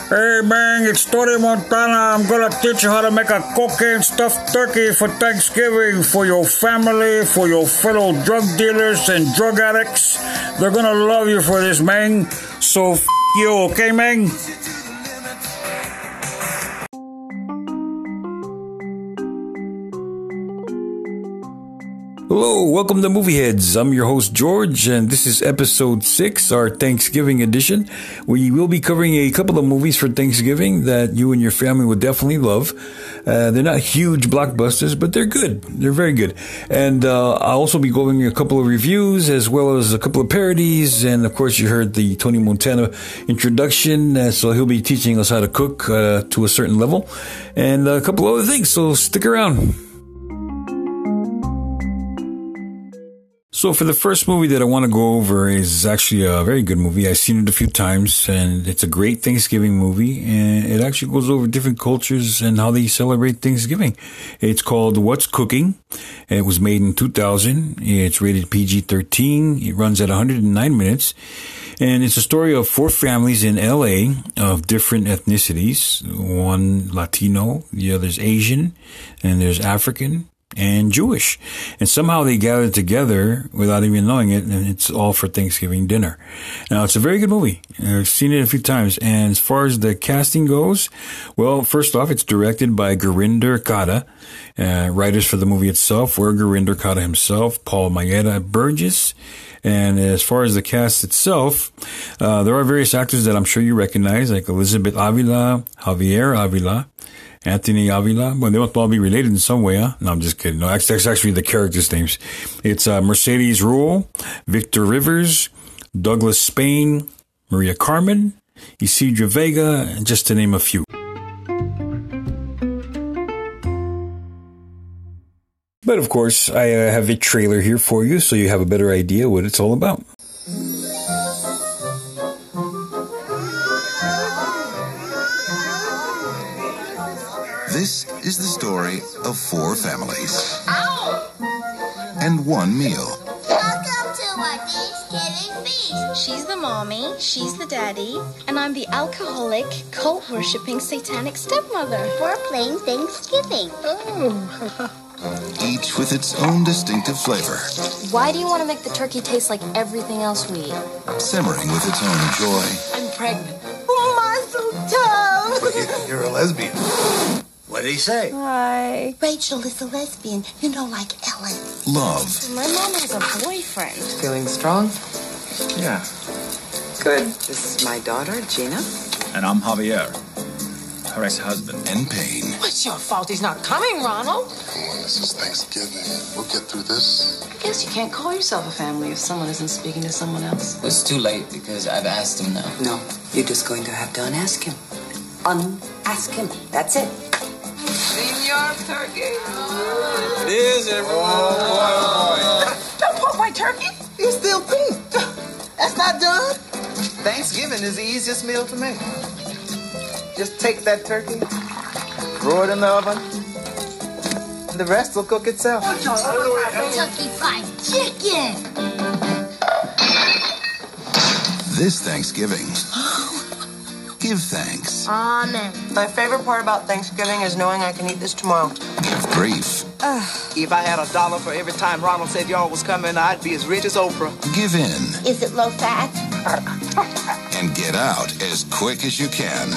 Hey man, it's Tony Montana. I'm gonna teach you how to make a cocaine stuffed turkey for Thanksgiving for your family, for your fellow drug dealers and drug addicts. They're gonna love you for this, man. So you, okay, man? Hello, welcome to Movie Heads. I'm your host, George, and this is episode 6, our Thanksgiving edition. We will be covering a couple of movies for Thanksgiving that you and your family would definitely love. They're not huge blockbusters, but they're good. They're very good. And I'll also be going a couple of reviews as well as a couple of parodies. And of course, you heard the Tony Montana introduction. So he'll be teaching us how to cook to a certain level and a couple other things. So stick around. So for the first movie that I want to go over is actually a very good movie. I've seen it a few times, and it's a great Thanksgiving movie, and it actually goes over different cultures and how they celebrate Thanksgiving. It's called What's Cooking? It was made in 2000. It's rated PG-13. It runs at 109 minutes, and it's a story of 4 families in LA of different ethnicities. One Latino, the other's Asian, and there's African and Jewish. And somehow they gathered together without even knowing it, and it's all for Thanksgiving dinner. Now, it's a very good movie. I've seen it a few times. And as far as the casting goes, well, first off, it's directed by Gurinder Kata. Writers for the movie itself were Gurinder Kata himself, Paul Mayeda Burgess. And as far as the cast itself, there are various actors that I'm sure you recognize, like Elizabeth Avila, Javier Avila, Anthony Avila. Well, they must all be related in some way, huh? No, I'm just kidding. No, that's actually the characters' names. It's Mercedes Ruehl, Victor Rivers, Douglas Spain, Maria Carmen, Isidro Vega, just to name a few. But of course, I have a trailer here for you so you have a better idea what it's all about. This is the story of 4 families and 1 meal. Welcome to our Thanksgiving feast. She's the mommy, she's the daddy, and I'm the alcoholic, cult-worshipping satanic stepmother. We're playing Thanksgiving. Each with its own distinctive flavor. Why do you want to make the turkey taste like everything else we eat? Simmering with its own joy. I'm pregnant. Mazel tov. You're a lesbian. What did he say? Hi. Rachel is a lesbian, like Ellen. Love. My mom has a boyfriend. Feeling strong? Yeah. Good. This is my daughter, Gina. And I'm Javier, her ex-husband. And pain. What's your fault he's not coming, Ronald? Come on, this is Thanksgiving. We'll get through this. I guess you can't call yourself a family if someone isn't speaking to someone else. It's too late because I've asked him now. No, you're just going to have to unask him. Unask him. That's it. Senor Turkey. It is, everyone. Don't poke my turkey. It's still pink. That's not done. Thanksgiving is the easiest meal to make. Just take that turkey, throw it in the oven, and the rest will cook itself. Kentucky Fried Chicken. This Thanksgiving, give thanks. Amen. My favorite part about Thanksgiving is knowing I can eat this tomorrow. Give grief. If I had $1 for every time Ronald said y'all was coming, I'd be as rich as Oprah. Give in. Is it low fat? And get out as quick as you can.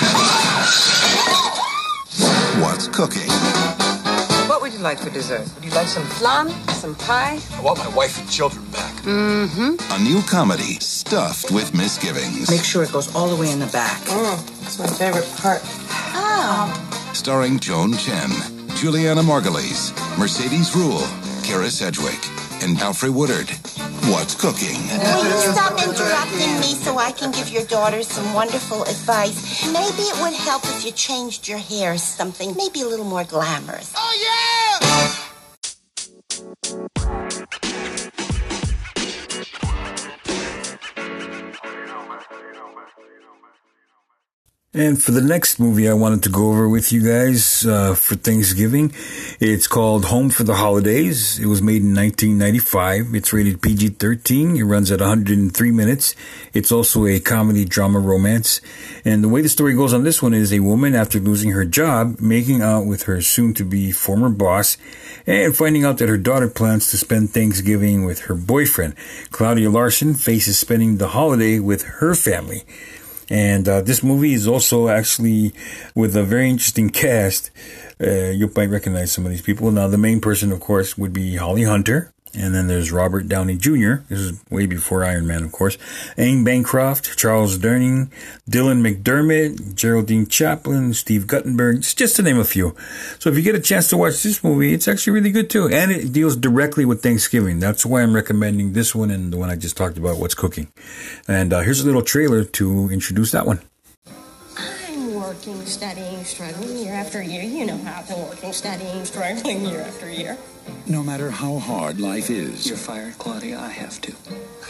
What's cooking? What would you like for dessert? Would you like some flan, some pie? I want my wife and children back. A new comedy stuffed with misgivings. Make sure it goes all the way in the back. It's my favorite part. Starring Joan Chen, Juliana Margulies, Mercedes Ruehl, Kara Sedgwick, and Alfre Woodard. What's cooking? Will you stop interrupting me so I can give your daughter some wonderful advice? Maybe it would help if you changed your hair or something, maybe a little more glamorous. Oh, yeah! And for the next movie I wanted to go over with you guys for Thanksgiving, it's called Home for the Holidays. It was made in 1995. It's rated PG-13. It runs at 103 minutes. It's also a comedy, drama, romance. And the way the story goes on this one is a woman, after losing her job, making out with her soon-to-be former boss, and finding out that her daughter plans to spend Thanksgiving with her boyfriend. Claudia Larson faces spending the holiday with her family. And this movie is also actually with a very interesting cast. You might recognize some of these people. Now, the main person, of course, would be Holly Hunter. And then there's Robert Downey Jr. This is way before Iron Man, of course. Anne Bancroft, Charles Durning, Dylan McDermott, Geraldine Chaplin, Steve Guttenberg, just to name a few. So if you get a chance to watch this movie, it's actually really good too. And it deals directly with Thanksgiving. That's why I'm recommending this one and the one I just talked about, What's Cooking. And here's a little trailer to introduce that one. Working, studying, struggling year after year. You know how I've been working, studying, struggling year after year. No matter how hard life is. You're fired, Claudia. I have to.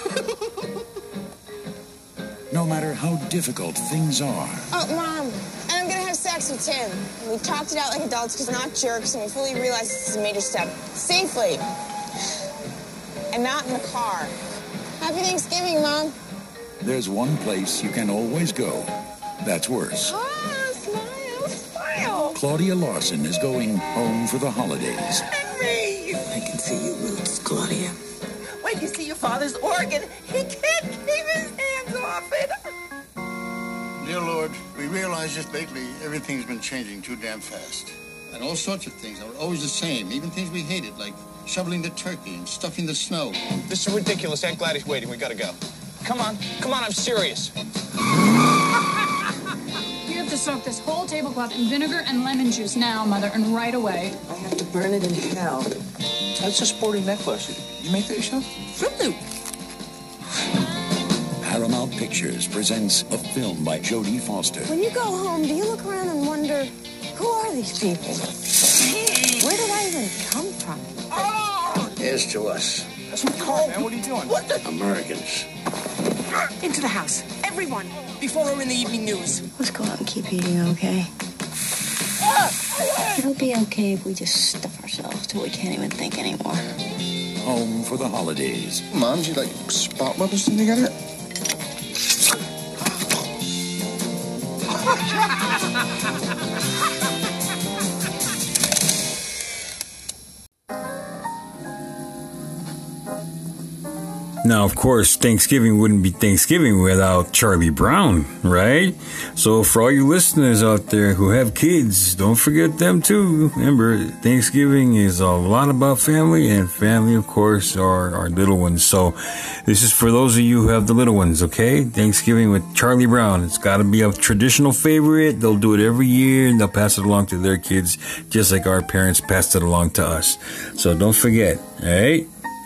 No matter how difficult things are. Oh, Mom, and I'm gonna have sex with Tim. We talked it out like adults because we're not jerks, and we fully realize this is a major step. Safely. And not in the car. Happy Thanksgiving, Mom. There's one place you can always go. That's worse. Smile, smile. Claudia Larson is going home for the holidays. Me. I can see your roots, Claudia. When you see your father's organ, he can't keep his hands off it. Dear Lord, we realize just lately everything's been changing too damn fast. And all sorts of things are always the same, even things we hated, like shoveling the turkey and stuffing the snow. This is ridiculous. Aunt Gladys waiting. We gotta go. Come on, I'm serious. You have to soak this whole tablecloth in vinegar and lemon juice now, Mother, and right away. I have to burn it in hell. That's a sporty necklace. You make that yourself? Fruit Loop. Paramount Pictures presents a film by Jodie Foster. When you go home, do you look around and wonder, who are these people? Where did I even come from? Oh! Here's to us. That's my car, man. What are you doing? What the? Americans. Into the house. Everyone. Before we're in the evening news. Let's go out and keep eating, okay? It'll be okay if we just stuff ourselves till we can't even think anymore. Home for the holidays. Mom, do you like spot weapons together? Now, of course, Thanksgiving wouldn't be Thanksgiving without Charlie Brown, right? So for all you listeners out there who have kids, don't forget them too. Remember, Thanksgiving is a lot about family, and family, of course, are our little ones. So this is for those of you who have the little ones, okay? Thanksgiving with Charlie Brown. It's got to be a traditional favorite. They'll do it every year, and they'll pass it along to their kids, just like our parents passed it along to us. So don't forget, all right?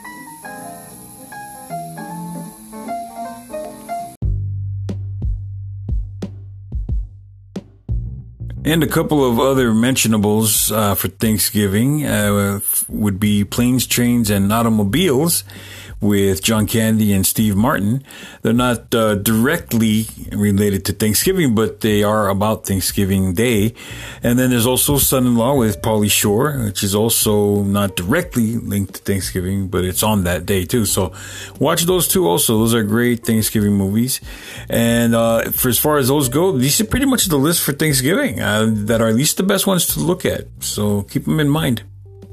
And a couple of other mentionables for Thanksgiving would be Planes, Trains, and Automobiles with John Candy and Steve Martin. They're not directly related to Thanksgiving, but they are about Thanksgiving Day. And then there's also Son-in-Law with Pauly Shore, which is also not directly linked to Thanksgiving, but it's on that day too. So watch those two also. Those are great Thanksgiving movies. And for as far as those go, these are pretty much the list for Thanksgiving that are at least the best ones to look at. So keep them in mind.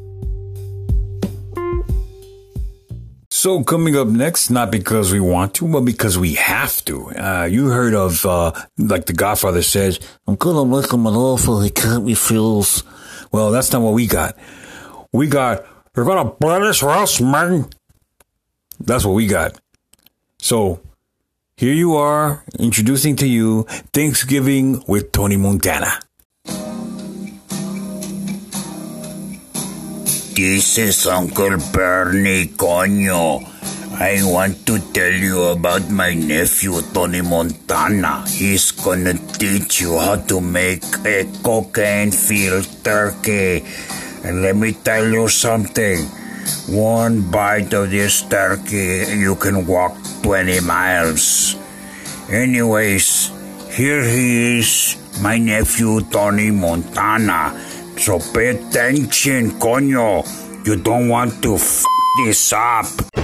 So coming up next, not because we want to, but because we have to. You heard of, like The Godfather says, I'm gonna make him an offer he can't refuse. Well, that's not what we got. We got, you're gonna burn this house, man. That's what we got. So, here you are, introducing to you Thanksgiving with Tony Montana. This is Uncle Bernie, coño. I want to tell you about my nephew, Tony Montana. He's gonna teach you how to make a cocaine-filled turkey. And let me tell you something. One bite of this turkey, you can walk 20 miles. Anyways, here he is my nephew Tony Montana. So pay attention, coño. You don't want to f this up.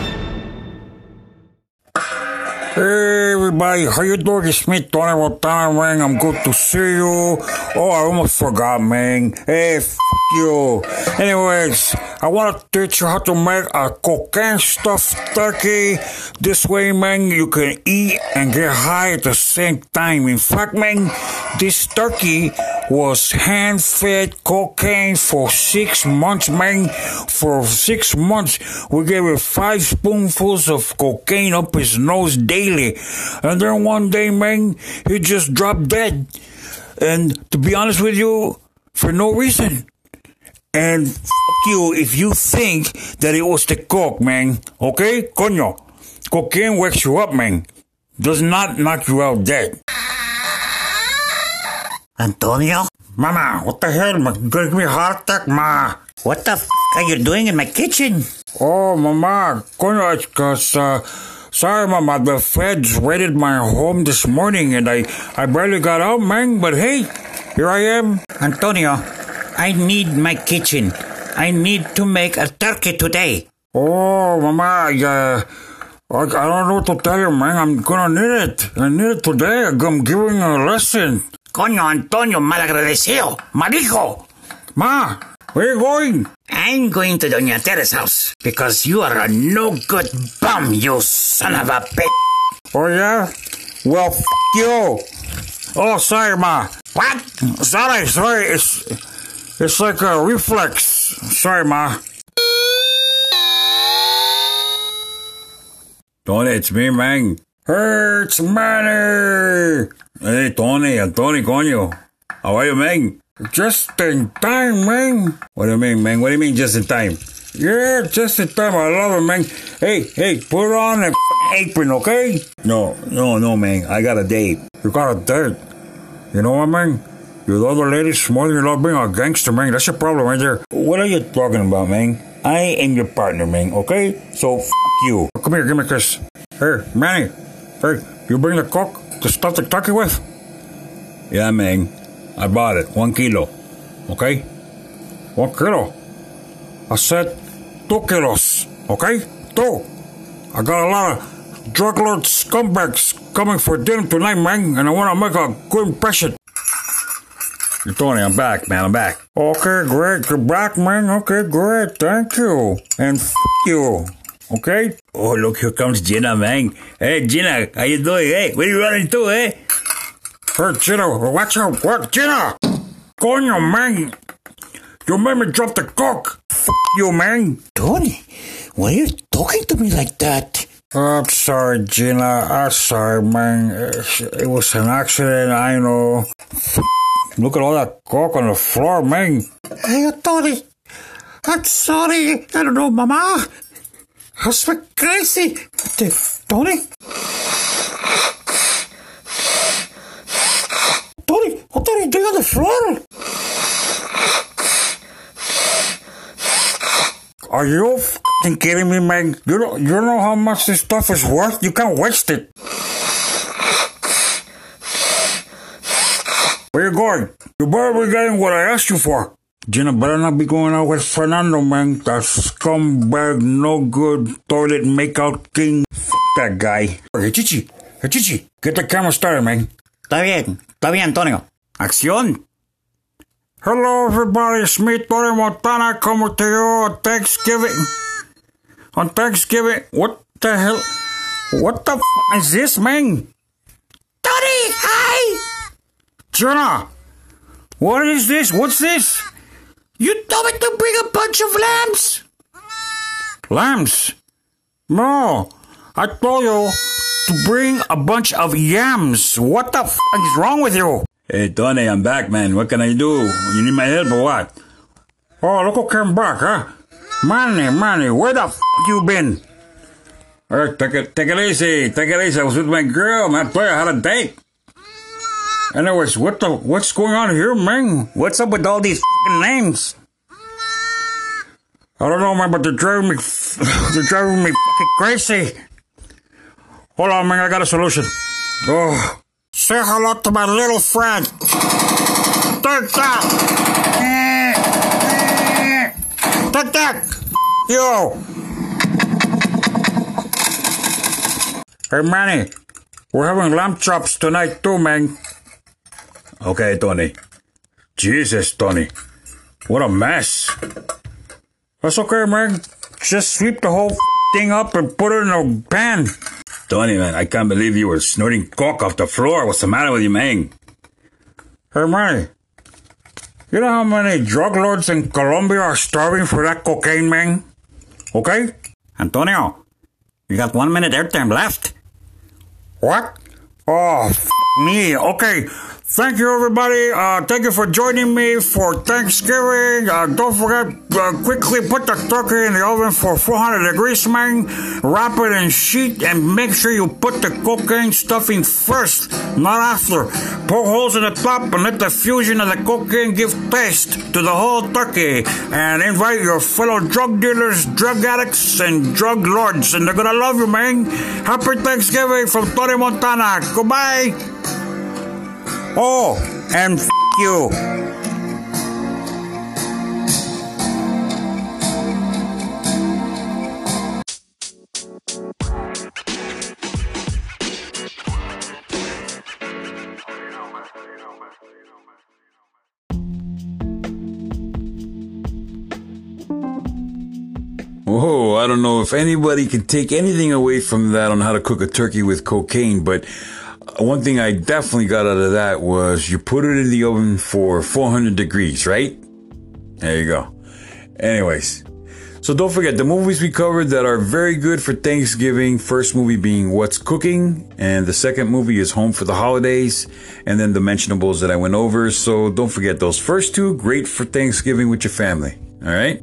Hey everybody, how you doing? It's me, Tony Montana, man. I'm good to see you. Oh, I almost forgot, man. Hey, you. Anyways, I want to teach you how to make a cocaine stuffed turkey. This way, man, you can eat and get high at the same time. In fact, man, this turkey was hand-fed cocaine for 6 months, man. For 6 months, we gave it 5 spoonfuls of cocaine up his nose daily. And then one day, man, he just dropped dead. And to be honest with you, for no reason. And f*** you if you think that it was the coke, man. Okay? Coño. Cocaine wakes you up, man. Does not knock you out dead. Antonio? Mama, what the hell? Give me a heart attack, ma. What the f are you doing in my kitchen? Oh, mama. Coño, it's cause, sorry, mama. The feds raided my home this morning and I barely got out, man. But hey, here I am. Antonio, I need my kitchen. I need to make a turkey today. Oh, mama, I don't know what to tell you, man. I'm gonna need it. I need it today. I'm giving a lesson. Coño, Antonio, malagradecido, marico. Ma, where are you going? I'm going to Doña Teresa's house because you are a no-good bum, you son of a bitch. Oh, yeah? Well, f*** you. Oh, sorry, ma. What? Sorry. It's like a reflex. Sorry, ma. Tony, it's me, man. Hey, it's Manny. Hey, Tony, coño. How are you, man? Just in time, man. What do you mean, man? What do you mean just in time? Yeah, just in time. I love it, man. Hey, put on a apron, okay? No, man. I got a date. You got a date? You know what, man? You the other ladies more than you love being a gangster, man. That's your problem right there. What are you talking about, man? I am your partner, man, okay? So, f*** you. Come here, give me a kiss. Hey, Manny. Hey, you bring the coke to stuff the turkey with? Yeah, man. I bought it. 1 kilo. Okay? 1 kilo. I said 2 kilos. Okay? 2. I got a lot of drug lord scumbags coming for dinner tonight, man, and I want to make a good impression. Tony, I'm back, man. I'm back. Okay, great. You're back, man. Okay, great. Thank you. And f*** you. Okay? Oh, look, here comes Gina, man. Hey, Gina, how you doing? Hey, where you running to, eh? Hey, Gina, watch out. What? Gina! Coño, man. You made me drop the coke. F*** you, man. Tony, why are you talking to me like that? I'm sorry, Gina. I'm sorry, man. It was an accident, I know. Look at all that coke on the floor, man. Hey, Tony. I'm sorry. I don't know, Mama. I was crazy. Tony? Tony, what are you doing on the floor? Are you f***ing kidding me, man? You know how much this stuff is worth? You can't waste it. Where you going? You better be getting what I asked you for. Gina better not be going out with Fernando, man. That scumbag, no good, toilet makeout king. F*** that guy. Hey, Chichi, get the camera started, man. Está bien, Antonio. Acción. Hello, everybody. It's me, Tony Montana, coming to you on Thanksgiving. On Thanksgiving. What the hell? What the f*** is this, man? Tony, hi! Gina, what is this? What's this? You told me to bring a bunch of lambs. Lambs? No, I told you to bring a bunch of yams. What the f*** is wrong with you? Hey, Tony, I'm back, man. What can I do? You need my help or what? Oh, look who came back, huh? Manny, where the f*** you been? Hey, take it easy. I was with my girl, man. I told you I had a date. Anyways, what's going on here, man? What's up with all these f***ing names? I don't know, man, but they're driving me f***ing crazy. Hold on, man, I got a solution. Oh, Say hello to my little friend. Take that. Take that. You. Hey, Manny. We're having lamb chops tonight too, man. Okay, Tony. Jesus, Tony. What a mess. That's okay, man. Just sweep the whole thing up and put it in a pan. Tony, man, I can't believe you were snorting coke off the floor. What's the matter with you, man? Hey, Manny. You know how many drug lords in Colombia are starving for that cocaine, man? Okay? Antonio, you got 1 minute airtime left. What? Oh, me. Okay. Thank you, everybody. Thank you for joining me for Thanksgiving. Don't forget, quickly put the turkey in the oven for 400 degrees, man. Wrap it in sheet and make sure you put the cocaine stuffing first, not after. Poke holes in the top and let the fusion of the cocaine give taste to the whole turkey. And invite your fellow drug dealers, drug addicts, and drug lords. And they're gonna love you, man. Happy Thanksgiving from Tony Montana. Goodbye. Oh, and you. Oh, I don't know if anybody can take anything away from that on how to cook a turkey with cocaine, but one thing I definitely got out of that was you put it in the oven for 400 degrees, right? There you go. Anyways, so don't forget the movies we covered that are very good for Thanksgiving. First movie being What's Cooking, and the second movie is Home for the Holidays, and then the mentionables that I went over. So don't forget those first two, great for Thanksgiving with your family. All right?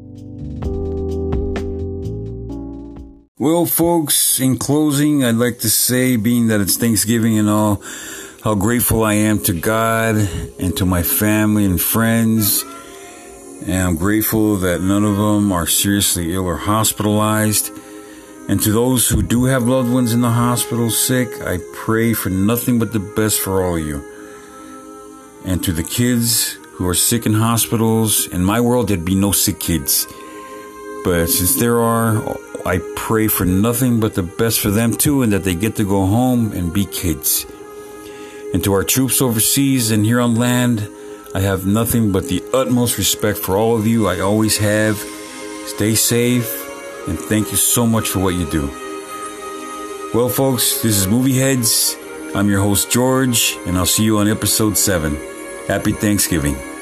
Well, folks, in closing, I'd like to say, being that it's Thanksgiving and all, how grateful I am to God and to my family and friends. And I'm grateful that none of them are seriously ill or hospitalized. And to those who do have loved ones in the hospital sick, I pray for nothing but the best for all of you. And to the kids who are sick in hospitals, in my world, there'd be no sick kids. But since there are, I pray for nothing but the best for them too, and that they get to go home and be kids. And to our troops overseas and here on land, I have nothing but the utmost respect for all of you. I always have. Stay safe, and thank you so much for what you do. Well, folks, this is Movie Heads. I'm your host, George, and I'll see you on episode 7. Happy Thanksgiving.